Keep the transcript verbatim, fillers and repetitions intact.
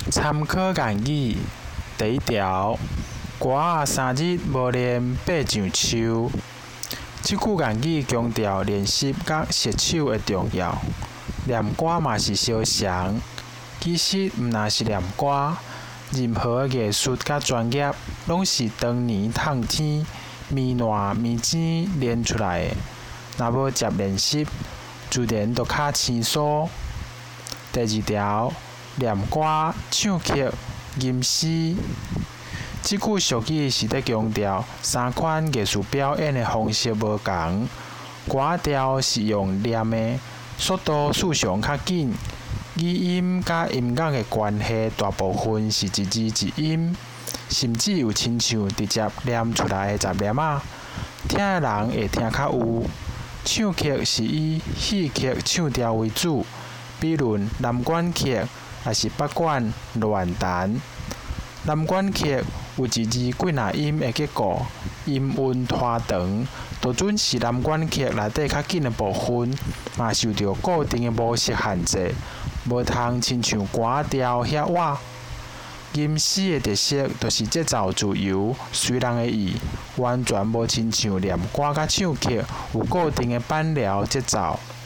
参考言语第一条，歌仔三日无练爬上树。即句言语强调练习甲熟手的重要。念歌嘛是相像，其实毋若是念歌，任何艺术甲专业，拢是当年趁天面烂面钱练出来的。若无接练习，自然就较生疏。第二条，念歌、唱曲、吟诗。即句俗语是在强调三款艺术表演的方式无同。歌调是用念的，速度事上较紧，语音甲音乐的关系大部分是一字一音，甚至有亲像直接念出来的杂念仔，听的人会听较有。唱曲是以戏曲唱调为主，比如南管曲也是北管乱弹。南管曲有一字几若音的结构，音韵拖长，就准是南管曲内底较紧的部分，嘛受到固定的模式限制，无通亲像歌调遐活。吟诗的特色就是节奏自由，随人的意，完全无亲像念歌甲唱曲有固定的板聊节奏。